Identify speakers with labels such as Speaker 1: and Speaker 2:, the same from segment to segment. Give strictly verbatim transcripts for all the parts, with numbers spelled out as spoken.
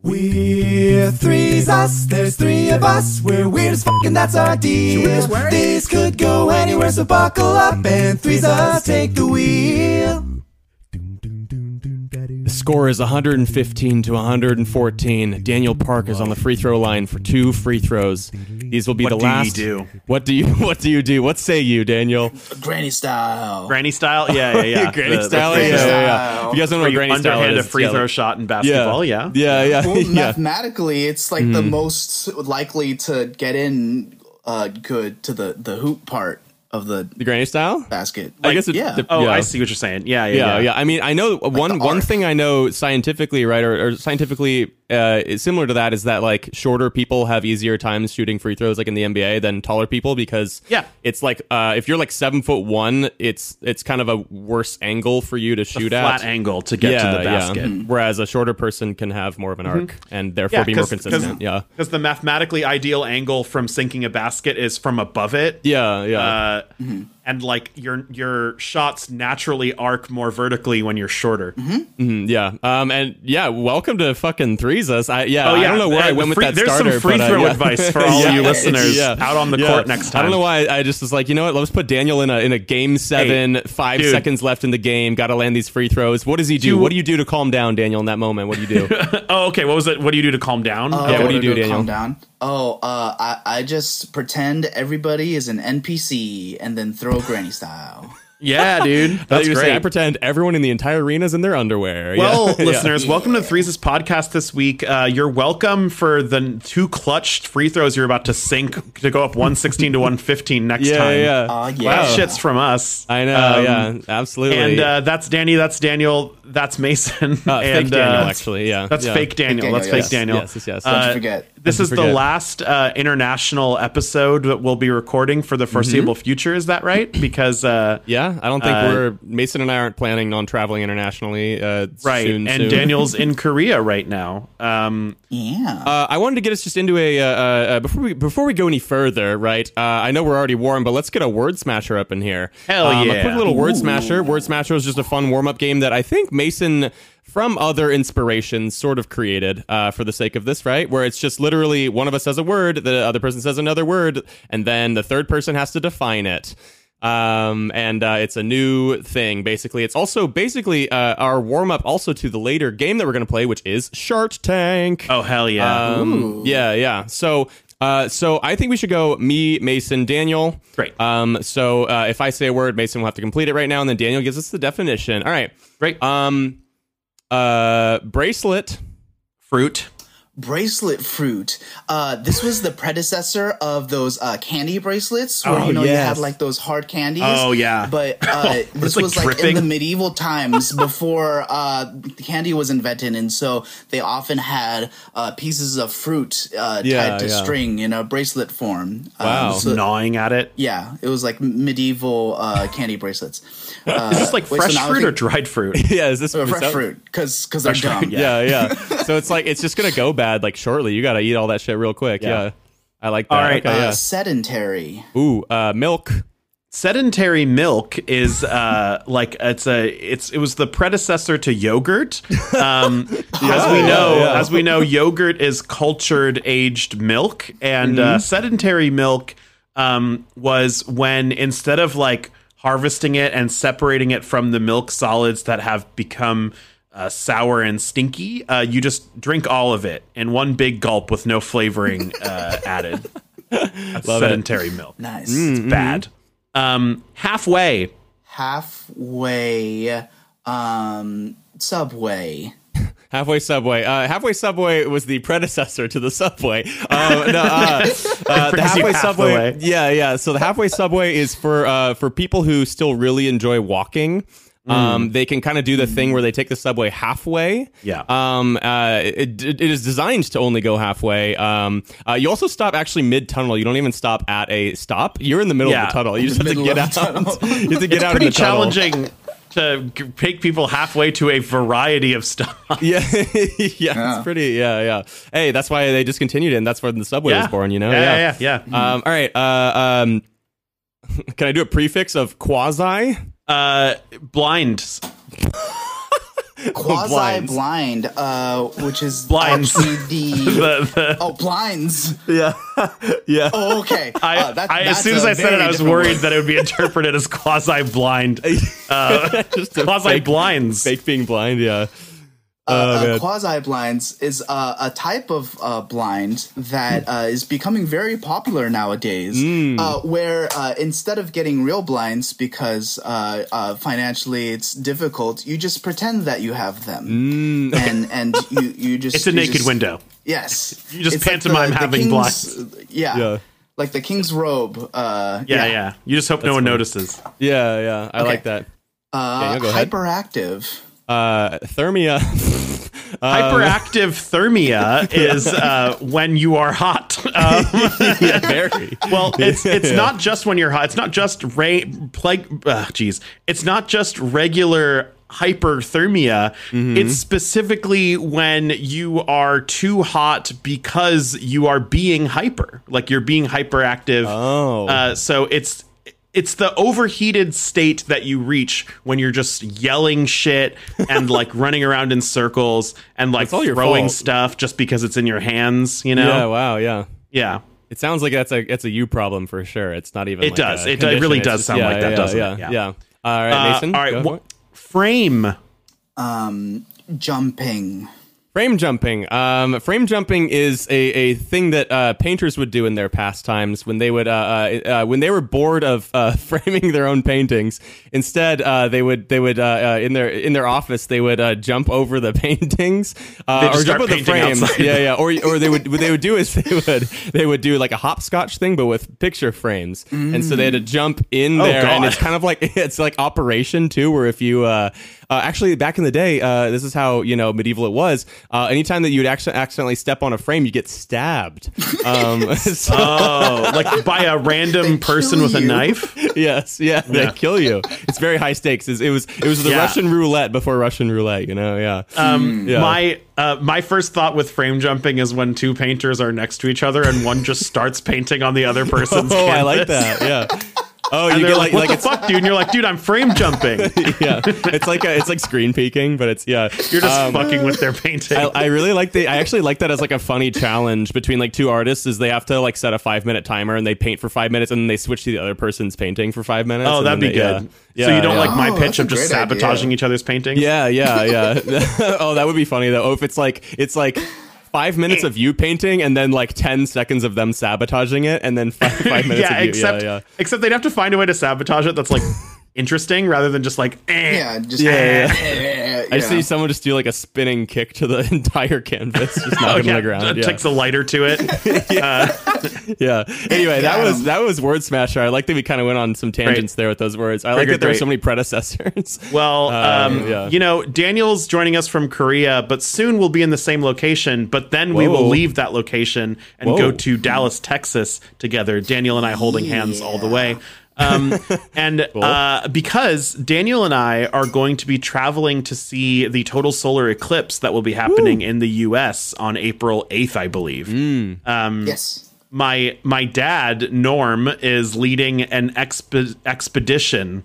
Speaker 1: We're three's us, there's three of us. We're weird as fuck and that's our deal. This could go anywhere, so buckle up and three's us take the wheel.
Speaker 2: The score is one hundred fifteen to one hundred fourteen. Daniel Park is on the free throw line for two free throws. These will be
Speaker 3: what
Speaker 2: the
Speaker 3: do
Speaker 2: last.
Speaker 3: You do?
Speaker 2: What do you What do you do? What say you, Daniel?
Speaker 4: Granny style.
Speaker 3: Granny style? Yeah, yeah, yeah.
Speaker 2: Granny
Speaker 3: the,
Speaker 2: style?
Speaker 3: The
Speaker 2: yeah,
Speaker 4: style.
Speaker 2: yeah, yeah. You guys don't know what granny style
Speaker 3: underhand
Speaker 2: is.
Speaker 3: a free
Speaker 2: yeah,
Speaker 3: throw
Speaker 2: like,
Speaker 3: shot in basketball, yeah.
Speaker 2: Yeah, yeah,
Speaker 4: Well,
Speaker 2: yeah.
Speaker 4: mathematically, it's like mm. the most likely to get in uh, good to the, the hoop part of the
Speaker 2: the granny style
Speaker 4: basket.
Speaker 2: Like, I guess it,
Speaker 4: yeah.
Speaker 2: The,
Speaker 3: oh,
Speaker 2: yeah.
Speaker 3: I see what you're saying. Yeah, yeah,
Speaker 2: yeah.
Speaker 3: yeah.
Speaker 2: yeah. I mean, I know
Speaker 4: like
Speaker 2: one one thing I know scientifically, right, or, or scientifically uh, is similar to that is that like shorter people have easier times shooting free throws, like in the N B A, than taller people because
Speaker 3: yeah,
Speaker 2: it's like uh, if you're like seven foot one, it's it's kind of a worse angle for you to shoot
Speaker 3: a
Speaker 2: at.
Speaker 3: Flat angle to get
Speaker 2: yeah,
Speaker 3: to the basket.
Speaker 2: Yeah. Mm-hmm. Whereas a shorter person can have more of an arc mm-hmm. and therefore
Speaker 3: yeah,
Speaker 2: be more consistent. Yeah,
Speaker 3: because the mathematically ideal angle from sinking a basket is from above it.
Speaker 2: Yeah, yeah.
Speaker 3: Uh, mm-hmm. And like your your shots naturally arc more vertically when you're shorter.
Speaker 4: Mm-hmm.
Speaker 2: Mm-hmm, yeah, um, and yeah, welcome to fucking threes us. I yeah,
Speaker 3: oh, yeah,
Speaker 2: I don't know where
Speaker 3: uh,
Speaker 2: I went
Speaker 3: free,
Speaker 2: with that
Speaker 3: there's
Speaker 2: starter.
Speaker 3: There's some free
Speaker 2: but,
Speaker 3: throw
Speaker 2: uh, yeah.
Speaker 3: advice for all
Speaker 2: yeah,
Speaker 3: you listeners
Speaker 2: yeah.
Speaker 3: out on the
Speaker 2: yeah.
Speaker 3: court next time.
Speaker 2: I don't know why I just was like, you know what? Let's put Daniel in a in a game seven, hey, five
Speaker 3: dude.
Speaker 2: seconds left in the game. Got to land these free throws. What does he do?
Speaker 3: You,
Speaker 2: what do you do to calm down, Daniel? In that moment, what do you do?
Speaker 3: oh, okay. What was it? What do you do to calm down?
Speaker 4: Uh,
Speaker 2: yeah, what do you do, Daniel?
Speaker 4: Calm down. Oh, uh, I I just pretend everybody is an N P C and then throw granny style.
Speaker 3: Yeah, dude. That's
Speaker 2: great.
Speaker 3: Saying,
Speaker 2: I pretend everyone in the entire arena is in their underwear.
Speaker 3: Well,
Speaker 2: yeah.
Speaker 3: listeners,
Speaker 4: yeah.
Speaker 3: welcome to Threes' podcast this week. Uh, you're welcome for the two clutch free throws you're about to sink to go up one sixteen to one fifteen next
Speaker 2: yeah,
Speaker 3: time.
Speaker 2: Yeah,
Speaker 4: uh, yeah.
Speaker 3: Wow, shit's from us.
Speaker 2: I know, um, yeah, absolutely.
Speaker 3: And uh, that's Danny, that's Daniel, that's Mason.
Speaker 2: Uh,
Speaker 3: and,
Speaker 2: fake Daniel,
Speaker 3: uh,
Speaker 2: actually, yeah.
Speaker 3: That's
Speaker 2: yeah.
Speaker 3: fake Daniel.
Speaker 4: Fake
Speaker 3: That's
Speaker 4: Daniel,
Speaker 3: fake Daniel.
Speaker 2: Yes, yes, yes.
Speaker 4: Don't
Speaker 3: Uh,
Speaker 4: you forget.
Speaker 3: This
Speaker 2: Don't
Speaker 3: is
Speaker 2: you
Speaker 3: the
Speaker 2: forget.
Speaker 3: last uh, international episode that we'll be recording for the foreseeable mm-hmm. future. Is that right? Because uh,
Speaker 2: yeah, I don't think
Speaker 3: uh,
Speaker 2: we're Mason and I aren't planning on traveling internationally. Uh,
Speaker 3: right,
Speaker 2: soon,
Speaker 3: and
Speaker 2: soon.
Speaker 3: Daniel's in Korea right now. Um,
Speaker 4: yeah,
Speaker 2: uh, I wanted to get us just into a uh, uh, before we before we go any further. Right, uh, I know we're already warm, but let's get a word smasher up in here.
Speaker 3: Hell
Speaker 2: um,
Speaker 3: yeah!
Speaker 2: A quick little word
Speaker 4: Ooh.
Speaker 2: smasher. Word smasher is just a fun warm up game that I think Mason, from other inspirations, sort of created uh, for the sake of this, right? Where it's just literally one of us says a word, the other person says another word, and then the third person has to define it. Um, and uh, it's a new thing, basically. It's also basically uh, our warm-up also to the later game that we're going to play, which is Shark Tank.
Speaker 3: Oh, hell yeah.
Speaker 2: Um, yeah, yeah. So... Uh, so I think we should go me, Mason, Daniel.
Speaker 3: Great.
Speaker 2: Um, so uh, if I say a word, Mason will have to complete it right now, and then Daniel gives us the definition. All right.
Speaker 3: Great.
Speaker 2: Um, uh, bracelet.
Speaker 3: Fruit.
Speaker 4: Bracelet fruit. Uh, this was the predecessor of those uh, candy bracelets where
Speaker 3: Oh,
Speaker 4: you know
Speaker 3: yes.
Speaker 4: you had like those hard candies.
Speaker 3: Oh, yeah.
Speaker 4: But uh, this
Speaker 3: like
Speaker 4: was like
Speaker 3: dripping.
Speaker 4: in the medieval times before uh, the candy was invented, and so they often had uh, pieces of fruit uh,
Speaker 2: Yeah,
Speaker 4: tied to
Speaker 2: yeah.
Speaker 4: string in a bracelet form.
Speaker 2: Wow.
Speaker 4: Um, so,
Speaker 3: Gnawing at it.
Speaker 4: yeah, it was like medieval uh, candy bracelets. Uh,
Speaker 3: Is this like
Speaker 4: wait,
Speaker 3: fresh
Speaker 4: so now I
Speaker 3: fruit
Speaker 4: think-
Speaker 3: or dried fruit?
Speaker 2: Yeah, is this
Speaker 4: uh,
Speaker 2: is
Speaker 4: fresh
Speaker 2: that-
Speaker 4: fruit because because they're
Speaker 3: Fresh
Speaker 4: dumb.
Speaker 3: fruit,
Speaker 2: Yeah, yeah. So it's like it's just gonna go bad like shortly. You gotta eat all that shit real quick. Yeah,
Speaker 3: Yeah.
Speaker 2: I like that.
Speaker 3: All right,
Speaker 2: Okay,
Speaker 4: Uh,
Speaker 2: yeah.
Speaker 4: sedentary.
Speaker 2: Ooh, uh, milk.
Speaker 3: Sedentary milk is uh, like it's a it's it was the predecessor to yogurt. Um, as we know,
Speaker 2: yeah.
Speaker 3: as we know, yogurt is cultured aged milk, and uh, sedentary milk um, was when instead of like harvesting it and separating it from the milk solids that have become uh, sour and stinky, uh, you just drink all of it in one big gulp with no flavoring uh, added. That's
Speaker 2: Love it.
Speaker 3: sedentary milk.
Speaker 4: Nice.
Speaker 3: It's bad. Um, halfway.
Speaker 4: Halfway. Um, Subway.
Speaker 2: Halfway Subway. Uh, Halfway Subway was the predecessor to the Subway. Um, no, uh, uh, the
Speaker 3: Brings you
Speaker 2: Halfway
Speaker 3: half
Speaker 2: Subway.
Speaker 3: the way.
Speaker 2: Yeah, yeah. So the Halfway Subway is for uh, for people who still really enjoy walking. Um, they can kind of do the thing where they take the subway halfway.
Speaker 3: Yeah.
Speaker 2: Um, uh, it, it is designed to only go halfway. Um, uh, you also stop actually mid tunnel. You don't even stop at a stop. You're in the middle
Speaker 3: Yeah.
Speaker 2: of the tunnel. You just have to
Speaker 4: middle
Speaker 2: get
Speaker 4: of
Speaker 2: out.
Speaker 4: the tunnel.
Speaker 2: You have to get
Speaker 3: It's
Speaker 2: out
Speaker 3: pretty
Speaker 2: in the tunnel.
Speaker 3: challenging to g- take people halfway to a variety of stuff.
Speaker 2: Yeah, yeah, it's pretty. Yeah, yeah. Hey, that's why they discontinued it, and that's when the subway
Speaker 3: Yeah.
Speaker 2: was born. You know.
Speaker 3: Yeah, yeah, yeah.
Speaker 2: Um, all right. Uh, um, can I do a prefix of quasi?
Speaker 3: Uh, blind.
Speaker 4: Quasi-blind, uh, which is
Speaker 3: Blinds.
Speaker 4: actually the,
Speaker 3: The- the-
Speaker 4: oh blinds.
Speaker 2: Yeah, yeah.
Speaker 4: Oh, okay.
Speaker 3: I,
Speaker 4: Uh, that-
Speaker 3: I, as
Speaker 4: that's
Speaker 3: soon as
Speaker 4: a
Speaker 3: I said it,
Speaker 4: very
Speaker 3: I was
Speaker 4: different
Speaker 3: worried
Speaker 4: word.
Speaker 3: that it would be interpreted as quasi-blind. Uh,
Speaker 2: Just a
Speaker 3: quasi-blinds.
Speaker 2: fake, fake being blind. Yeah. Oh,
Speaker 4: Uh,
Speaker 2: man.
Speaker 4: quasi blinds is uh, a type of uh, blind that uh, is becoming very popular nowadays.
Speaker 2: Mm.
Speaker 4: Uh, where uh, instead of getting real blinds because uh, uh, financially it's difficult, you just pretend that you have them,
Speaker 2: Mm.
Speaker 4: and and you you just
Speaker 3: It's a
Speaker 4: you
Speaker 3: naked
Speaker 4: just-
Speaker 3: window.
Speaker 4: Yes,
Speaker 3: You just
Speaker 4: It's like
Speaker 3: pantomime
Speaker 4: the- the
Speaker 3: having
Speaker 4: king's-
Speaker 3: blinds.
Speaker 4: Yeah,
Speaker 2: Yeah.
Speaker 4: like the king's robe. Uh,
Speaker 3: Yeah, yeah. You just hope no one
Speaker 2: funny.
Speaker 3: notices.
Speaker 2: Yeah, yeah. I
Speaker 4: Okay.
Speaker 2: like that.
Speaker 4: Uh,
Speaker 2: Daniel, go ahead.
Speaker 4: hyperactive.
Speaker 2: Uh, thermia.
Speaker 3: Hyperactive thermia is uh, when you are hot. Um,
Speaker 2: Yeah, very.
Speaker 3: well, it's it's
Speaker 2: Yeah.
Speaker 3: not just when you're hot. It's not just ra- plague. Uh, geez, it's not just regular hyperthermia.
Speaker 2: Mm-hmm.
Speaker 3: It's specifically when you are too hot because you are being hyper, like you're being hyperactive.
Speaker 2: Oh.
Speaker 3: uh, so it's. It's the overheated state that you reach when you're just yelling shit and like running around in circles and like
Speaker 2: It's all your
Speaker 3: throwing
Speaker 2: fault.
Speaker 3: stuff just because it's in your hands, you know?
Speaker 2: Yeah. Wow. Yeah.
Speaker 3: Yeah.
Speaker 2: It sounds like that's a that's a you problem for sure. It's not even.
Speaker 3: It
Speaker 2: like
Speaker 3: does.
Speaker 2: a
Speaker 3: It- it really
Speaker 2: condition. It's
Speaker 3: does
Speaker 2: just-
Speaker 3: sound
Speaker 2: yeah,
Speaker 3: like that,
Speaker 2: yeah,
Speaker 3: doesn't
Speaker 2: yeah,
Speaker 3: it?
Speaker 2: Yeah.
Speaker 3: Yeah.
Speaker 2: All right,
Speaker 3: Uh,
Speaker 2: Mason.
Speaker 3: all right.
Speaker 2: go
Speaker 3: wh-
Speaker 2: for it.
Speaker 3: frame.
Speaker 4: Um, jumping.
Speaker 2: Frame jumping. Um, frame jumping is a, a thing that uh, painters would do in their pastimes when they would uh, uh, uh, when they were bored of uh, framing their own paintings. Instead, uh, they would they would uh, uh, in their in their office they would uh, jump over the paintings uh,
Speaker 3: They just
Speaker 2: or jump
Speaker 3: start
Speaker 2: over the
Speaker 3: painting
Speaker 2: frames.
Speaker 3: outside.
Speaker 2: Yeah, yeah. Or or they would what they would do is they would they would do like a hopscotch thing, but with picture frames. And so they had to jump in
Speaker 3: Oh,
Speaker 2: there, and
Speaker 3: God.
Speaker 2: it's kind of like it's like Operation too, where if you uh, uh, actually back in the day, uh, this is how you know medieval it was. Uh, anytime that you would actually accidentally step on a frame, you get stabbed. Um, so,
Speaker 3: Oh, like by a random person
Speaker 4: kill
Speaker 3: with a
Speaker 4: you.
Speaker 3: knife?
Speaker 2: yes, yeah, they
Speaker 3: Yeah.
Speaker 2: kill you. It's very high stakes. It was it was the
Speaker 3: Yeah.
Speaker 2: Russian roulette before Russian roulette. You know, yeah.
Speaker 3: Um,
Speaker 2: Yeah.
Speaker 3: My uh, my first thought with frame jumping is when two painters are next to each other and one just starts painting on the other person's
Speaker 2: oh,
Speaker 3: canvas.
Speaker 2: I like that. Yeah. Oh,
Speaker 3: And
Speaker 2: you
Speaker 3: they're
Speaker 2: get
Speaker 3: like,
Speaker 2: like
Speaker 3: "What
Speaker 2: like
Speaker 3: the
Speaker 2: it's
Speaker 3: fuck, dude?" And you're like, "Dude, I'm frame jumping."
Speaker 2: yeah. It's like a, it's like screen peeking, but it's yeah.
Speaker 3: You're just
Speaker 2: Um,
Speaker 3: fucking with their painting.
Speaker 2: I, I really like the. I actually like that as like a funny challenge between like two artists. Is they have to like set a five minute timer and they paint for five minutes and then they switch to the other person's painting for five minutes.
Speaker 3: oh,
Speaker 2: and
Speaker 3: that'd
Speaker 2: then
Speaker 3: be
Speaker 2: they-
Speaker 3: good.
Speaker 2: Yeah,
Speaker 3: so
Speaker 2: yeah,
Speaker 3: you don't
Speaker 2: yeah.
Speaker 3: like my
Speaker 4: Oh,
Speaker 3: pitch
Speaker 4: that's a
Speaker 3: of just
Speaker 4: great idea.
Speaker 3: sabotaging each other's paintings?
Speaker 2: Yeah, yeah, yeah. Oh, that would be funny though. Oh, if it's like it's like five minutes of you painting and then like ten seconds of them sabotaging it, and then five, five minutes
Speaker 3: yeah,
Speaker 2: of you.
Speaker 3: except
Speaker 2: yeah, yeah.
Speaker 3: except they'd have to find a way to sabotage it that's like interesting rather than just like eh.
Speaker 4: Yeah, just
Speaker 2: Yeah,
Speaker 4: yeah.
Speaker 2: I just see someone just do like a spinning kick to the entire canvas, just knock
Speaker 3: Oh,
Speaker 2: it on
Speaker 3: yeah,
Speaker 2: the ground. Yeah.
Speaker 3: takes a lighter to it.
Speaker 2: Yeah. Anyway, that
Speaker 4: Got
Speaker 2: was
Speaker 4: 'em.
Speaker 2: that was Word Smasher. I like that we kind of went on some tangents there with those words. I like
Speaker 3: Great,
Speaker 2: that there are
Speaker 3: great.
Speaker 2: so many predecessors.
Speaker 3: Well, um,
Speaker 2: Um, yeah.
Speaker 3: you know, Daniel's joining us from Korea, but soon we'll be in the same location. But then we will
Speaker 2: Whoa.
Speaker 3: leave that location and
Speaker 2: Whoa.
Speaker 3: go to Dallas, Texas together. Daniel and I holding hands all the way. Um, and uh, because Daniel and I are going to be traveling to see the total solar eclipse that will be happening in the U S on April eighth, I believe. Um,
Speaker 4: Yes.
Speaker 3: my my dad Norm is leading an exp- expedition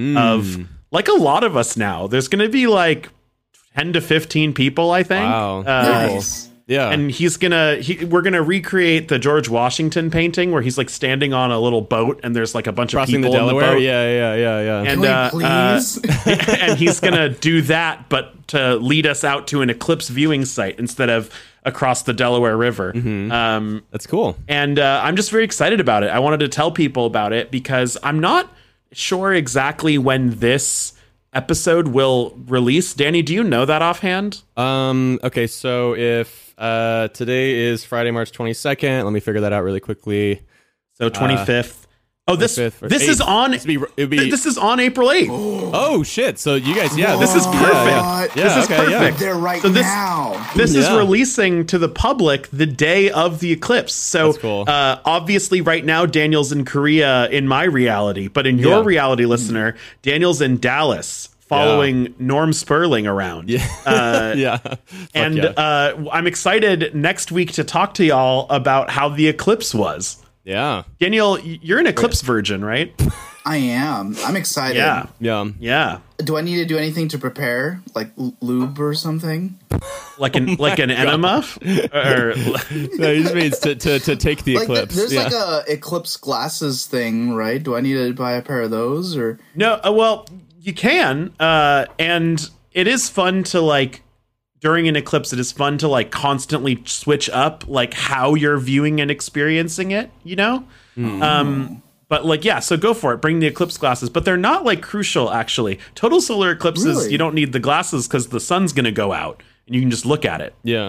Speaker 3: of like a lot of us now. There's going to be like ten to fifteen people, I think.
Speaker 2: Wow.
Speaker 3: Uh,
Speaker 4: Nice.
Speaker 2: Yeah.
Speaker 3: and he's gonna he, we're gonna recreate the George Washington painting where he's like standing on a little boat and there's like a bunch
Speaker 2: crossing
Speaker 3: of
Speaker 2: the
Speaker 3: people in the
Speaker 2: Delaware.
Speaker 3: boat.
Speaker 2: yeah, yeah, yeah, yeah.
Speaker 3: And
Speaker 4: Can we
Speaker 3: uh, uh,
Speaker 4: please?
Speaker 3: and he's gonna do that, but to lead us out to an eclipse viewing site instead of across the Delaware River.
Speaker 2: Mm-hmm.
Speaker 3: Um,
Speaker 2: That's cool.
Speaker 3: and uh, I'm just very excited about it. I wanted to tell people about it because I'm not sure exactly when this episode will release. Danny, do you know that offhand?
Speaker 2: Um. Okay. So if uh today is Friday, March twenty-second, let me figure that out really quickly.
Speaker 3: So twenty-fifth. oh, this
Speaker 2: twenty-fifth or
Speaker 3: this is
Speaker 2: eighth.
Speaker 3: on.
Speaker 2: It'd be- it'd be-
Speaker 3: th- this is on April eighth.
Speaker 2: Oh shit! So you guys, yeah, this is
Speaker 3: This is
Speaker 2: yeah,
Speaker 3: perfect.
Speaker 2: yeah.
Speaker 4: What?
Speaker 2: Yeah,
Speaker 3: This is
Speaker 2: okay,
Speaker 3: perfect.
Speaker 2: yeah.
Speaker 4: They're right
Speaker 3: So this-
Speaker 4: now.
Speaker 3: This is
Speaker 2: Yeah.
Speaker 3: releasing to the public the day of the eclipse. So
Speaker 2: That's cool.
Speaker 3: uh, obviously right now Daniel's in Korea in my reality, but in your
Speaker 2: Yeah.
Speaker 3: reality, listener, Daniel's in Dallas following Norm Sperling around.
Speaker 2: Yeah.
Speaker 3: Uh,
Speaker 2: yeah. Fuck
Speaker 3: and
Speaker 2: yeah.
Speaker 3: uh, I'm excited next week to talk to y'all about how the eclipse was.
Speaker 2: yeah.
Speaker 3: Daniel, y- you're an eclipse virgin, right?
Speaker 4: I am. I'm excited.
Speaker 3: Yeah.
Speaker 2: Yeah.
Speaker 3: Yeah.
Speaker 4: Do I need to do anything to prepare, like l- lube or something?
Speaker 3: Like an like an enema? Or
Speaker 2: No, he just means to, to, to take the
Speaker 4: Like th-
Speaker 2: eclipse.
Speaker 4: there's
Speaker 2: yeah.
Speaker 4: like a eclipse glasses thing, right? Do I need to buy a pair of those or?
Speaker 3: No, uh, well, you can, uh, and it is fun to like during an eclipse. It is fun to like constantly switch up like how you're viewing and experiencing it. You know,
Speaker 2: Mm.
Speaker 3: um, but like yeah, so go for it. Bring the eclipse glasses, but they're not like crucial actually. Total solar eclipses,
Speaker 4: Really?
Speaker 3: you don't need the glasses because the sun's gonna go out and you can just look at it.
Speaker 2: yeah.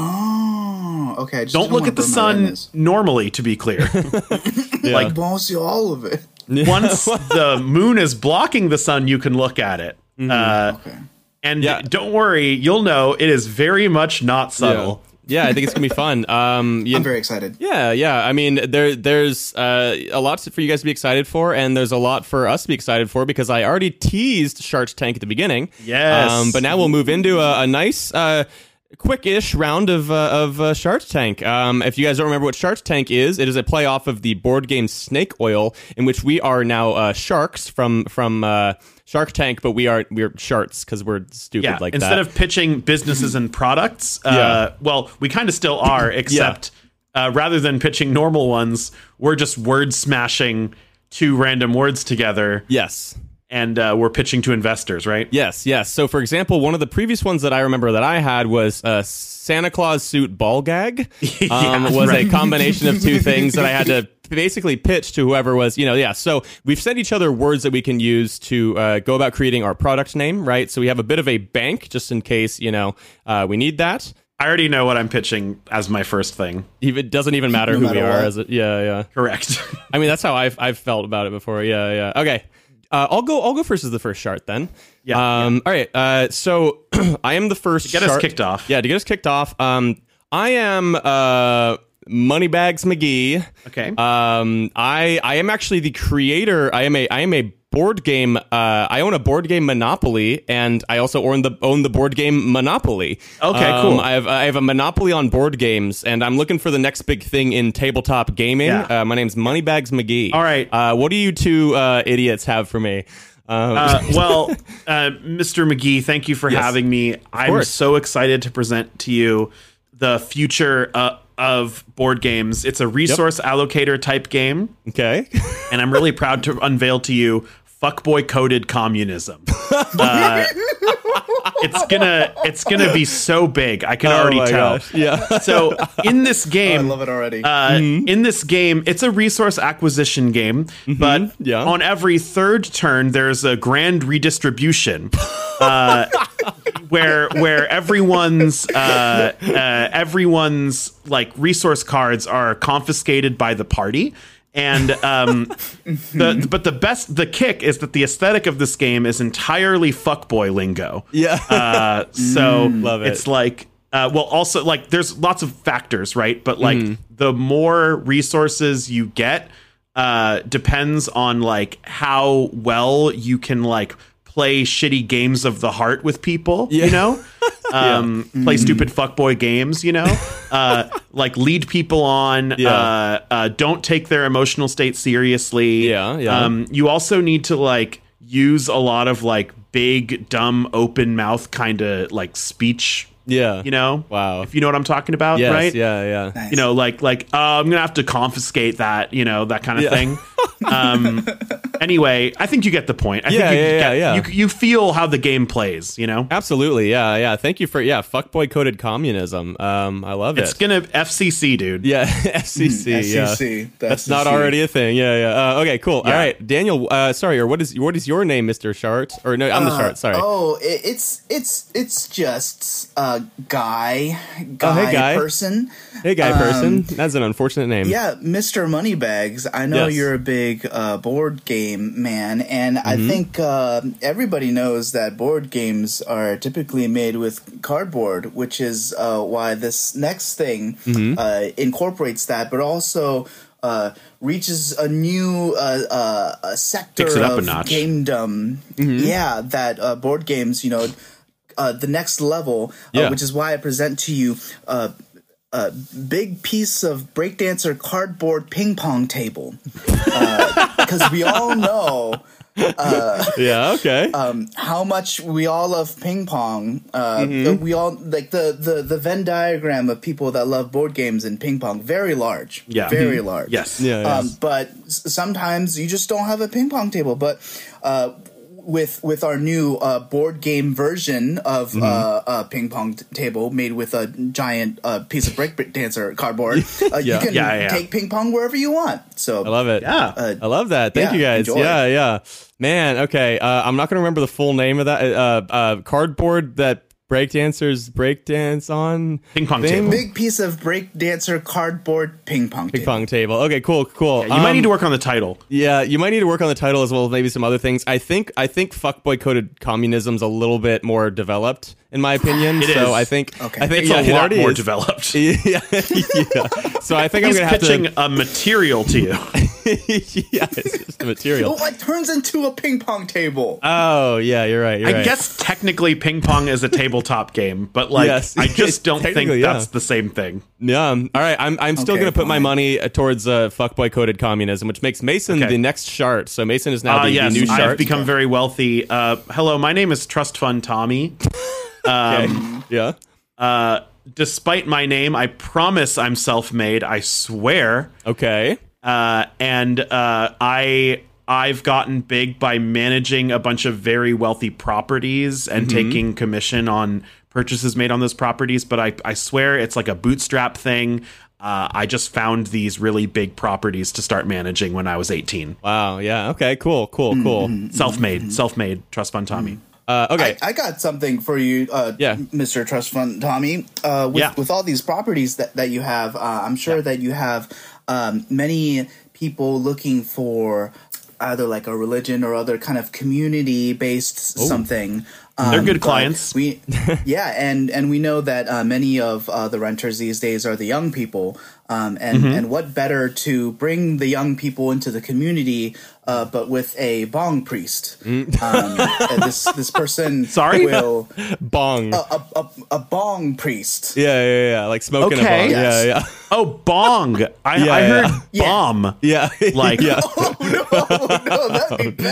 Speaker 4: Oh, okay. I just
Speaker 3: Don't
Speaker 4: didn't
Speaker 3: look
Speaker 4: wanna
Speaker 3: at the
Speaker 4: burn my
Speaker 3: sun
Speaker 4: retinas.
Speaker 3: normally, to be clear.
Speaker 2: Yeah.
Speaker 4: I won't see all of it.
Speaker 3: Once the moon is blocking the sun, you can look at it. Uh,
Speaker 4: Okay.
Speaker 3: and
Speaker 2: Yeah.
Speaker 3: don't worry, you'll know it is very much not subtle.
Speaker 2: Yeah, I think it's gonna be fun. Um, you,
Speaker 4: I'm very excited.
Speaker 2: yeah, yeah. I mean, there, there's uh, a lot for you guys to be excited for, and there's a lot for us to be excited for because I already teased Shark Tank at the beginning.
Speaker 3: Yes.
Speaker 2: Um, but now we'll move into a, a nice, uh, quick-ish round of uh, of uh, Shark Tank. Um, if you guys don't remember what Shark Tank is, it is a play off of the board game Snake Oil, in which we are now uh, sharks from from uh, Shark Tank, but we are we're sharks because we're stupid
Speaker 3: Yeah.
Speaker 2: like
Speaker 3: Instead
Speaker 2: that.
Speaker 3: of pitching businesses and products, uh,
Speaker 2: Yeah.
Speaker 3: well, we kind of still are, except uh, rather than pitching normal ones, we're just word smashing two random words together,
Speaker 2: yes.
Speaker 3: and uh, we're pitching to investors, right?
Speaker 2: Yes, yes. So, for example, one of the previous ones that I remember that I had was a Santa Claus suit ball gag. Um,
Speaker 3: Yeah,
Speaker 2: was
Speaker 3: right.
Speaker 2: a combination of two things that I had to basically pitch to whoever was, you know, yeah. So we've sent each other words that we can use to uh, go about creating our product name, right? So we have a bit of a bank just in case, you know, uh, we need that.
Speaker 3: I already know what I'm pitching as my first thing.
Speaker 2: It doesn't even matter
Speaker 4: No
Speaker 2: who
Speaker 4: matter
Speaker 2: we are.
Speaker 4: what.
Speaker 2: As a, yeah, yeah.
Speaker 3: Correct.
Speaker 2: I mean, that's how I've I've felt about it before. Yeah, yeah. Okay. Uh, I'll go. I'll go first as the first shart then.
Speaker 3: Yeah,
Speaker 2: Um. All right. Uh. So I am the first.
Speaker 3: To get us
Speaker 2: shart-
Speaker 3: kicked off.
Speaker 2: Yeah. To get us kicked off. Um. I am. Uh. Moneybags McGee.
Speaker 3: Okay.
Speaker 2: Um. I. I am actually the creator. I am a. I am a board game. Uh. I own a board game Monopoly, and I also own the own the board game Monopoly.
Speaker 3: Okay,
Speaker 2: Um,
Speaker 3: cool.
Speaker 2: I have. I have a monopoly on board games, and I'm looking for the next big thing in tabletop gaming.
Speaker 3: Yeah.
Speaker 2: Uh, my name's Moneybags McGee.
Speaker 3: All right.
Speaker 2: Uh, what do you two uh, idiots have for me? Um,
Speaker 3: Uh, well, uh, Mister McGee, thank you for
Speaker 2: Yes.
Speaker 3: having me. I'm
Speaker 2: course.
Speaker 3: so excited to present to you the future uh, of board games. It's a resource allocator type game,
Speaker 2: okay.
Speaker 3: and I'm really proud to unveil to you fuckboy coded communism. Uh, it's gonna it's gonna be so big. I can already
Speaker 2: oh my
Speaker 3: tell.
Speaker 2: Gosh. Yeah.
Speaker 3: So in this
Speaker 4: I
Speaker 3: game,
Speaker 4: love it already.
Speaker 3: uh, in this game, it's a resource acquisition game, but
Speaker 2: yeah.
Speaker 3: on every third turn, there's a grand redistribution, uh, where where everyone's uh, uh, everyone's like resource cards are confiscated by the party. And um, the but the best the kick is that the aesthetic of this game is entirely fuckboy lingo.
Speaker 2: Yeah.
Speaker 3: Uh, so
Speaker 2: Love it.
Speaker 3: it's like, uh, well, also like there's lots of factors, right? But like the more resources you get, uh, depends on like how well you can like play shitty games of the heart with people,
Speaker 2: Yeah.
Speaker 3: you know, um, play stupid fuckboy games, you know, uh, like lead people on,
Speaker 2: Yeah.
Speaker 3: uh, uh, don't take their emotional state seriously.
Speaker 2: Yeah, yeah.
Speaker 3: Um, you also need to like use a lot of like big, dumb, open mouth kind of like speech,
Speaker 2: yeah.
Speaker 3: you know?
Speaker 2: Wow.
Speaker 3: If you know what I'm talking about,
Speaker 2: Yes.
Speaker 3: right?
Speaker 2: Yeah. Yeah.
Speaker 4: Nice.
Speaker 3: You know, like, like, uh, I'm going to have to confiscate that, you know, that kind of
Speaker 2: Yeah.
Speaker 3: thing. Um, anyway, I think you get the point. I
Speaker 2: Yeah,
Speaker 3: think you,
Speaker 2: yeah,
Speaker 3: get,
Speaker 2: yeah, yeah.
Speaker 3: You, you feel how the game plays, you know?
Speaker 2: Absolutely. Yeah. Yeah. Thank you for yeah. Fuckboy coded communism. Um. I love
Speaker 3: It's
Speaker 2: it.
Speaker 3: going to F C C, dude.
Speaker 2: yeah. F C C. Yeah.
Speaker 4: F C C. the
Speaker 2: That's not
Speaker 4: F C C.
Speaker 2: already a thing. Yeah. Yeah. Uh, okay. Cool.
Speaker 3: Yeah.
Speaker 2: All right. Daniel. Uh. Sorry. Or what is what is your name, Mister Shart? Or no, I'm the Shart. Sorry.
Speaker 4: Oh, it, it's it's it's just a guy, guy,
Speaker 2: Oh, hey, guy.
Speaker 4: person.
Speaker 2: Hey, guy
Speaker 4: um,
Speaker 2: person. That's an unfortunate name.
Speaker 4: Yeah, Mister Moneybags. I know
Speaker 2: Yes.
Speaker 4: you're a big uh, board game man, and I
Speaker 2: Mm-hmm.
Speaker 4: think uh, everybody knows that board games are typically made with cardboard, which is uh, why this next thing
Speaker 2: Mm-hmm.
Speaker 4: uh, incorporates that, but also uh, reaches a new uh, uh, a sector
Speaker 3: Takes it up a
Speaker 4: of
Speaker 3: notch.
Speaker 4: gamedom.
Speaker 2: Mm-hmm.
Speaker 4: Yeah, that uh, board games, you know, uh, the next level,
Speaker 2: Yeah.
Speaker 4: uh, which is why I present to you. Uh, a big piece of breakdancer cardboard ping pong table, because uh, we all know. Uh,
Speaker 2: yeah. Okay.
Speaker 4: Um, how much we all love ping pong. Uh,
Speaker 2: mm-hmm.
Speaker 4: the, we all like the, the, the Venn diagram of people that love board games and ping pong. Very large.
Speaker 3: Yeah.
Speaker 4: Very
Speaker 3: mm-hmm.
Speaker 4: large.
Speaker 3: Yes.
Speaker 2: Yeah.
Speaker 4: Um,
Speaker 2: yes.
Speaker 4: But s- sometimes you just don't have a ping pong table. But uh, with with our new uh, board game version of mm-hmm. uh, a ping pong t- table made with a giant uh, piece of break dancer cardboard, uh,
Speaker 2: yeah.
Speaker 4: you can
Speaker 3: yeah, yeah.
Speaker 4: take ping pong wherever you want. So
Speaker 2: I love it.
Speaker 3: Yeah.
Speaker 4: Uh,
Speaker 2: I love that. Thank
Speaker 4: yeah,
Speaker 2: you guys.
Speaker 4: enjoy.
Speaker 2: Yeah, yeah. Man, okay. Uh, I'm not going to remember the full name of that. Uh, uh, cardboard that breakdancers breakdance on.
Speaker 3: Ping pong
Speaker 2: thing?
Speaker 3: table.
Speaker 4: Big piece of break dancer cardboard ping pong
Speaker 2: Ping
Speaker 4: table.
Speaker 2: pong table. Okay, cool, cool.
Speaker 3: Yeah, you might
Speaker 2: Um,
Speaker 3: need to work on the title.
Speaker 2: Yeah, you might need to work on the title as well as maybe some other things. I think I think fuckboy coded communism's a little bit more developed, in my opinion.
Speaker 3: It
Speaker 2: so
Speaker 3: is.
Speaker 2: I think
Speaker 4: Okay.
Speaker 2: I think
Speaker 3: It's
Speaker 2: yeah,
Speaker 3: a
Speaker 2: it
Speaker 3: lot
Speaker 2: already
Speaker 3: more
Speaker 2: is.
Speaker 3: developed.
Speaker 2: yeah, yeah. So I think
Speaker 3: He's
Speaker 2: I'm gonna have
Speaker 3: pitching
Speaker 2: to.
Speaker 3: a material to you.
Speaker 2: yeah, it's just the material.
Speaker 4: Oh, it turns into a ping pong table.
Speaker 2: Oh yeah, you're right. You're
Speaker 3: I
Speaker 2: right.
Speaker 3: guess technically ping pong is a tabletop game, but like
Speaker 2: Yes.
Speaker 3: I just don't think
Speaker 2: Technically, yeah.
Speaker 3: that's the same thing.
Speaker 2: Yeah. All right. I'm I'm still
Speaker 4: Okay,
Speaker 2: gonna put my
Speaker 4: fine.
Speaker 2: money uh, towards uh, fuckboy coded communism, which makes Mason
Speaker 3: Okay.
Speaker 2: the next shart. So Mason is now
Speaker 3: Ah,
Speaker 2: the,
Speaker 3: yes,
Speaker 2: the new
Speaker 3: I've
Speaker 2: shart.
Speaker 3: become very wealthy. Uh, hello, my name is Trust Fund Tommy.
Speaker 2: Okay. Yeah.
Speaker 3: Uh, despite my name, I promise I'm self-made. I swear.
Speaker 2: Okay.
Speaker 3: Uh, and uh, I I've gotten big by managing a bunch of very wealthy properties and
Speaker 2: Mm-hmm.
Speaker 3: taking commission on purchases made on those properties. But I I swear it's like a bootstrap thing. Uh, I just found these really big properties to start managing when I was eighteen.
Speaker 2: Wow. Yeah. Okay. Cool. Cool. Cool.
Speaker 3: Self-made, self-made. Trust Fund Tommy.
Speaker 2: Uh, okay.
Speaker 4: I, I got something for you, uh,
Speaker 2: Yeah.
Speaker 4: Mister Trust Fund Tommy. Uh, with,
Speaker 3: Yeah.
Speaker 4: with all these properties that, that you have, uh, I'm sure that you have um, many people looking for either like a religion or other kind of community-based something. Um,
Speaker 3: They're good
Speaker 4: but
Speaker 3: clients.
Speaker 4: We, yeah, and and we know that uh, many of uh, the renters these days are the young people. Um, and,
Speaker 3: Mm-hmm.
Speaker 4: and what better to bring the young people into the community, uh, but with a bong priest.
Speaker 2: Mm.
Speaker 4: Um, and this this person
Speaker 3: Sorry?
Speaker 4: will
Speaker 2: Bong.
Speaker 4: a, a, a, a bong priest.
Speaker 2: yeah. Yeah. Yeah. Like smoking
Speaker 3: Okay.
Speaker 2: a bong.
Speaker 4: Yes.
Speaker 2: Yeah. Yeah.
Speaker 3: Oh, bong. I,
Speaker 2: Yeah,
Speaker 3: I heard
Speaker 2: yeah.
Speaker 4: Yeah.
Speaker 3: bomb.
Speaker 2: Yeah.
Speaker 3: Like-
Speaker 2: yeah.
Speaker 4: Oh no, no, that'd be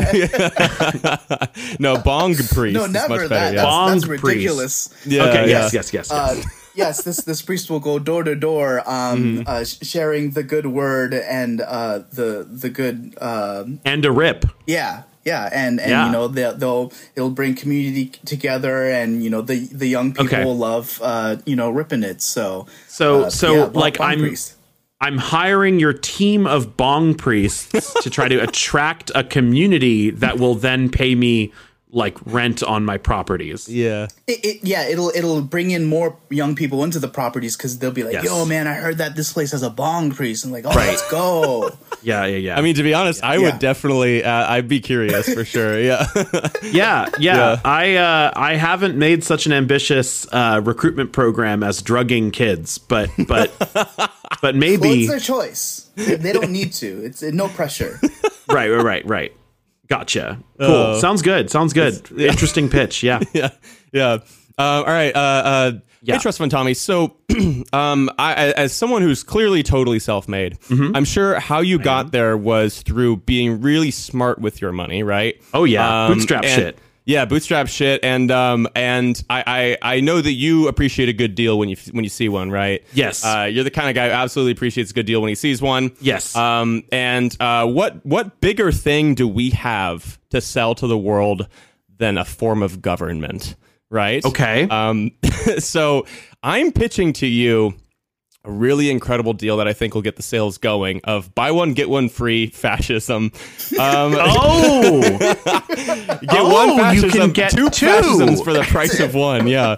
Speaker 4: bad.
Speaker 2: No, bong priest.
Speaker 4: No,
Speaker 2: is
Speaker 4: never
Speaker 2: much
Speaker 4: that.
Speaker 2: better.
Speaker 4: That's,
Speaker 2: Yeah.
Speaker 3: Bong
Speaker 4: that's
Speaker 3: priest.
Speaker 4: ridiculous.
Speaker 2: Yeah,
Speaker 3: Okay,
Speaker 2: yeah.
Speaker 3: yes, yes, yes, yes.
Speaker 4: Uh, yes, this this priest will go door to door, um, uh, sh- sharing the good word and uh, the the good, um,
Speaker 3: and a rip.
Speaker 4: yeah, yeah, and and
Speaker 3: Yeah.
Speaker 4: you know they'll, they'll it'll bring community together, and you know the the young people
Speaker 3: Okay.
Speaker 4: love uh, you know ripping it. So
Speaker 3: So,
Speaker 4: uh,
Speaker 3: so
Speaker 4: yeah, bong-
Speaker 3: like
Speaker 4: bong
Speaker 3: I'm,
Speaker 4: priest.
Speaker 3: I'm hiring your team of bong priests to try to attract a community that will then pay me like rent on my properties.
Speaker 2: Yeah.
Speaker 4: It, it, yeah, it'll it'll bring in more young people into the properties because they'll be like,
Speaker 3: Yes.
Speaker 4: "Yo, man, I heard that this place has a bong priest," and like, "Oh,
Speaker 3: Right.
Speaker 4: let's go."
Speaker 3: Yeah, yeah, yeah.
Speaker 2: I mean, to be honest, I
Speaker 4: Yeah.
Speaker 2: would definitely. Uh, I'd be curious for sure. Yeah.
Speaker 3: yeah, yeah.
Speaker 2: Yeah.
Speaker 3: I uh, I haven't made such an ambitious uh, recruitment program as drugging kids, but but but
Speaker 4: Well,
Speaker 3: maybe
Speaker 4: it's their choice. They, they don't need to. It's uh, no pressure.
Speaker 3: right, right, right, right. Gotcha. Cool.
Speaker 2: Oh.
Speaker 3: Sounds good. Sounds good. Interesting pitch. Yeah.
Speaker 2: yeah, yeah. Uh, all right. Uh, uh,
Speaker 3: Yeah.
Speaker 2: Hey, Trust Fund Tommy. So, um, I, as someone who's clearly totally self-made,
Speaker 3: Mm-hmm.
Speaker 2: I'm sure how you got there was through being really smart with your money, right?
Speaker 3: Oh, yeah.
Speaker 2: Um,
Speaker 3: Bootstrap
Speaker 2: and-
Speaker 3: shit.
Speaker 2: Yeah, bootstrap shit, and um, and I, I I know that you appreciate a good deal when you when you see one, right?
Speaker 3: Yes.
Speaker 2: Uh, you're the kind of guy who absolutely appreciates a good deal when he sees one.
Speaker 3: Yes.
Speaker 2: Um, and uh, what what bigger thing do we have to sell to the world than a form of government, right?
Speaker 3: Okay.
Speaker 2: Um, so I'm pitching to you a really incredible deal that I think will get the sales going of buy one, get one free fascism. Um,
Speaker 3: Oh,
Speaker 2: get
Speaker 3: oh,
Speaker 2: one
Speaker 3: you
Speaker 2: fascism,
Speaker 3: can get
Speaker 2: two,
Speaker 3: two.
Speaker 2: fascisms for the price of one. Yeah.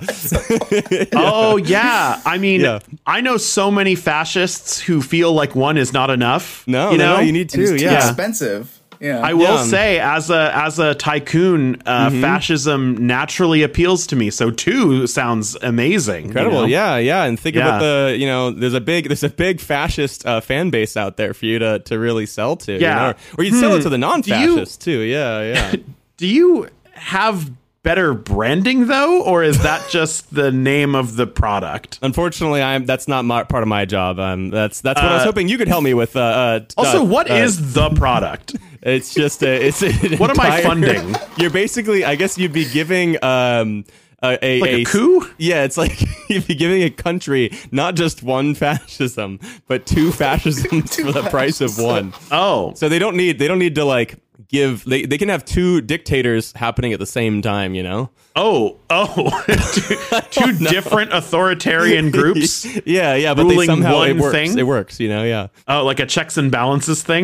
Speaker 3: oh yeah. I mean,
Speaker 2: Yeah.
Speaker 3: I know so many fascists who feel like one is not enough.
Speaker 2: No,
Speaker 3: you
Speaker 2: no,
Speaker 3: know,
Speaker 2: no, you need
Speaker 4: And it's
Speaker 2: two.
Speaker 4: too
Speaker 2: Yeah.
Speaker 4: expensive. Yeah.
Speaker 3: I will
Speaker 2: Yeah.
Speaker 3: say, as a as a tycoon, uh,
Speaker 2: Mm-hmm.
Speaker 3: fascism naturally appeals to me. So two sounds amazing.
Speaker 2: Incredible,
Speaker 3: you know?
Speaker 2: yeah, yeah, and think
Speaker 3: Yeah.
Speaker 2: about the, you know, there's a big, there's a big fascist uh, fan base out there for you to to really sell to, you
Speaker 3: Yeah.
Speaker 2: know? or, or you'd sell it to the
Speaker 3: you-
Speaker 2: non-fascists too, yeah, yeah.
Speaker 3: Do you have better branding though, or is that just the name of the product?
Speaker 2: Unfortunately, I'm that's not my, part of my job. Um, that's that's what I was
Speaker 3: Uh,
Speaker 2: hoping you could help me with. Uh, uh,
Speaker 3: Also,
Speaker 2: uh,
Speaker 3: what
Speaker 2: uh,
Speaker 3: is the product?
Speaker 2: It's just a. It's an
Speaker 3: What am I
Speaker 2: entire-
Speaker 3: funding?
Speaker 2: You're basically, I guess, you'd be giving um a a,
Speaker 3: Like a coup?
Speaker 2: Yeah, it's like you'd be giving a country not just one fascism, but two fascisms for the price of one.
Speaker 3: Oh,
Speaker 2: So they don't need they don't need to like give they they can have two dictators happening at the same time. You know.
Speaker 3: oh, oh! two two different authoritarian groups.
Speaker 2: Yeah, yeah, but they
Speaker 3: ruling
Speaker 2: somehow
Speaker 3: one
Speaker 2: it works.
Speaker 3: thing?
Speaker 2: It works. You know. Yeah.
Speaker 3: Oh, like a checks and balances thing.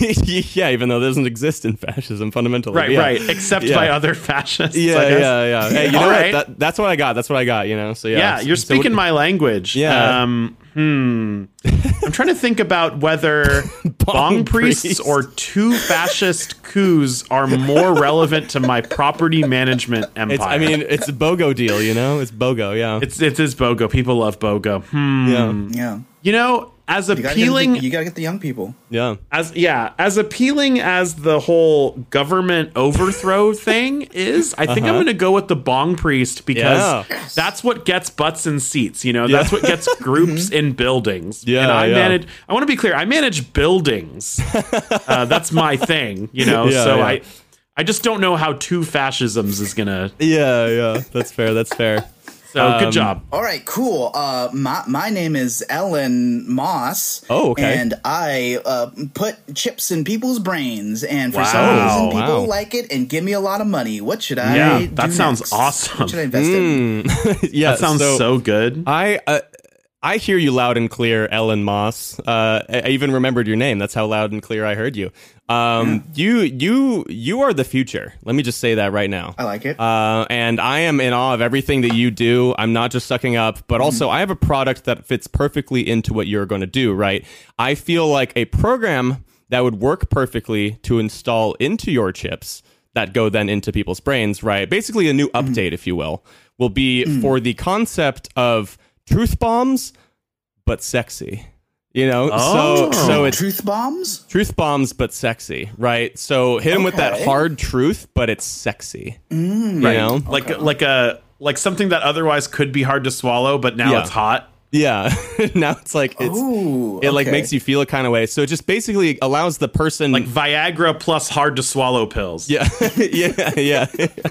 Speaker 2: Yeah, even though it doesn't exist in fascism fundamentally.
Speaker 3: Right,
Speaker 2: yeah.
Speaker 3: right. Except
Speaker 2: Yeah.
Speaker 3: by other fascists.
Speaker 2: Yeah,
Speaker 3: I guess.
Speaker 2: yeah, yeah. Hey, you know
Speaker 3: All
Speaker 2: what?
Speaker 3: right.
Speaker 2: That, that's what I got. That's what I got. You know. So yeah.
Speaker 3: Yeah, you're
Speaker 2: So
Speaker 3: speaking
Speaker 2: what-
Speaker 3: my language.
Speaker 2: Yeah.
Speaker 3: Um, hmm. I'm trying to think about whether bong priests
Speaker 2: priest.
Speaker 3: or two fascist coups are more relevant to my property management empire.
Speaker 2: It's. I mean, it's a BOGO deal. You know, it's BOGO. Yeah.
Speaker 3: it's it is BOGO. People love BOGO. Hmm.
Speaker 2: yeah.
Speaker 4: Yeah.
Speaker 3: You know, as
Speaker 4: You gotta,
Speaker 3: appealing
Speaker 4: get the, you gotta get the young people.
Speaker 2: Yeah.
Speaker 3: as yeah, as appealing as the whole government overthrow thing is, I think I'm going to go with the bong priest because
Speaker 2: Yeah.
Speaker 3: that's what gets butts in seats. You know, that's what gets groups in buildings.
Speaker 2: Yeah,
Speaker 3: and I
Speaker 2: yeah.
Speaker 3: manage. I want to be clear. I manage buildings. uh, that's my thing. You know,
Speaker 2: Yeah,
Speaker 3: so
Speaker 2: yeah.
Speaker 3: I, I just don't know how two fascisms is gonna.
Speaker 2: Yeah. Yeah. That's fair. That's fair.
Speaker 3: So
Speaker 2: Um,
Speaker 3: good job.
Speaker 4: All right, cool. Uh, my my name is Ellen Moss.
Speaker 2: Oh, okay.
Speaker 4: And I uh, put chips in people's brains, and for
Speaker 3: Wow,
Speaker 4: some reason, people
Speaker 2: wow.
Speaker 4: like it and give me a lot of money. What should I?
Speaker 3: Yeah,
Speaker 4: do
Speaker 3: that sounds
Speaker 4: next?
Speaker 3: awesome.
Speaker 4: What should I invest in?
Speaker 2: Yeah.
Speaker 3: That sounds so, good.
Speaker 2: I. Uh, I hear you loud and clear, Ellen Moss. Uh, I I even remembered your name. That's how loud and clear I heard you. Um, you, you, you are the future. Let me just say that right now.
Speaker 4: I like it.
Speaker 2: Uh, and I am in awe of everything that you do. I'm not just sucking up, but also I have a product that fits perfectly into what you're going to do, right? I feel like a program that would work perfectly to install into your chips that go then into people's brains, right? Basically a new update, if you will, will be for the concept of truth bombs, but sexy. You know,
Speaker 3: Oh.
Speaker 2: so so it's
Speaker 4: Truth bombs.
Speaker 2: truth bombs, but sexy, right? So hit him with that
Speaker 4: Okay.
Speaker 2: hard truth, but it's sexy. You
Speaker 3: Right.
Speaker 2: know,
Speaker 3: Like like a like something that otherwise could be hard to swallow, but now
Speaker 2: Yeah.
Speaker 3: it's hot.
Speaker 2: yeah. Now it's like it's
Speaker 4: Ooh,
Speaker 2: it like
Speaker 4: okay.
Speaker 2: makes you feel a kind of way. So it just basically allows the person
Speaker 3: Like Viagra plus hard to swallow pills.
Speaker 2: yeah, yeah, yeah.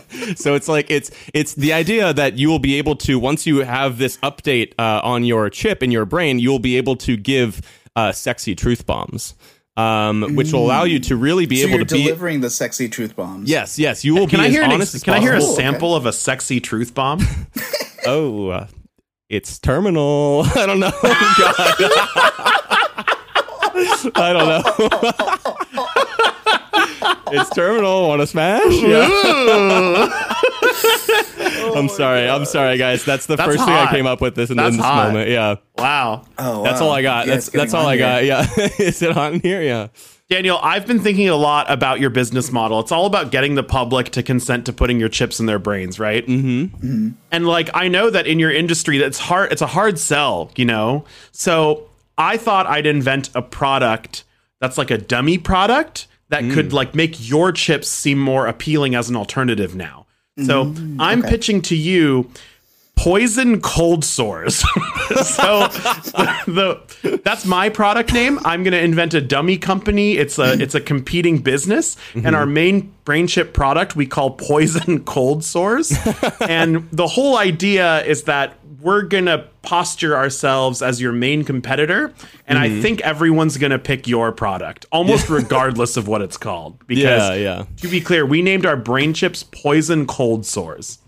Speaker 2: So it's like it's it's the idea that you will be able to, once you have this update uh, on your chip in your brain, you will be able to give uh, sexy truth bombs, um, which will allow you to really be
Speaker 4: So
Speaker 2: able
Speaker 4: you're
Speaker 2: to be.
Speaker 4: delivering the sexy truth bombs.
Speaker 2: Yes, yes, you will
Speaker 3: Can
Speaker 2: be
Speaker 3: I
Speaker 2: as
Speaker 3: hear an
Speaker 2: honest
Speaker 3: ex-
Speaker 2: as
Speaker 3: Can I hear a
Speaker 2: possible.
Speaker 4: okay.
Speaker 3: sample of a sexy truth bomb?
Speaker 2: Oh, uh, it's terminal. I don't know. God. I don't know. It's terminal. Want to smash? Yeah. I'm sorry. I'm sorry, guys. That's the
Speaker 3: That's
Speaker 2: first thing I
Speaker 3: hot.
Speaker 2: came up with this in,
Speaker 3: That's
Speaker 2: in this
Speaker 3: hot.
Speaker 2: moment. Yeah.
Speaker 3: Wow.
Speaker 4: Oh,
Speaker 2: That's
Speaker 4: wow.
Speaker 2: all I got.
Speaker 4: Yeah,
Speaker 2: that's
Speaker 4: it's getting
Speaker 2: that's all
Speaker 4: hot
Speaker 2: I
Speaker 4: here.
Speaker 2: got. Yeah. Is it on here? Yeah.
Speaker 3: Daniel, I've been thinking a lot about your business model. It's all about getting the public to consent to putting your chips in their brains, right? Mm-hmm. Mm-hmm. And like, I know that in your industry, that's hard. It's a hard sell, you know? So I thought I'd invent a product that's like a dummy product that could like make your chips seem more appealing as an alternative now. So I'm pitching to you poison cold sores. So the, the that's my product name. I'm going to invent a dummy company. It's a it's a competing business, and our main brain chip product we call poison cold sores. And the whole idea is that we're going to posture ourselves as your main competitor, and I think everyone's going to pick your product almost regardless of what it's called, because
Speaker 2: Yeah, yeah.
Speaker 3: to be clear, we named our brain chips poison cold sores.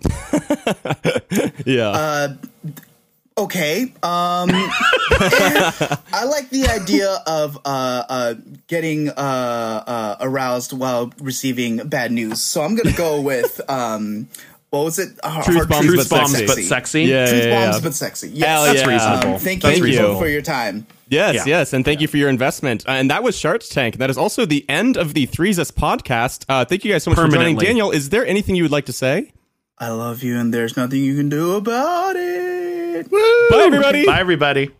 Speaker 2: Yeah.
Speaker 4: Okay. Um, I like the idea of uh, uh, getting uh, uh, aroused while receiving bad news. So I'm gonna go with um, what was it? Uh,
Speaker 2: Truth
Speaker 4: hard
Speaker 2: bombs,
Speaker 3: Truth
Speaker 2: but
Speaker 3: bombs,
Speaker 2: sexy.
Speaker 3: but sexy.
Speaker 2: yeah.
Speaker 4: Truth
Speaker 2: yeah,
Speaker 4: bombs,
Speaker 2: yeah.
Speaker 4: but sexy.
Speaker 2: Hell
Speaker 4: Yes,
Speaker 3: That's
Speaker 2: yeah.
Speaker 3: reasonable.
Speaker 4: Um, thank
Speaker 3: That's
Speaker 4: you
Speaker 2: reasonable.
Speaker 4: for your time.
Speaker 2: Yes,
Speaker 3: Yeah.
Speaker 2: yes, and thank you for your investment. Uh, and that was Shark Tank. That is also the end of the Threes Us podcast. Uh, thank you guys so much for joining.
Speaker 3: Permanently.
Speaker 2: Daniel, is there anything you would like to say?
Speaker 4: I love you, and there's nothing you can do about it.
Speaker 2: Bye, everybody.
Speaker 3: Bye, everybody.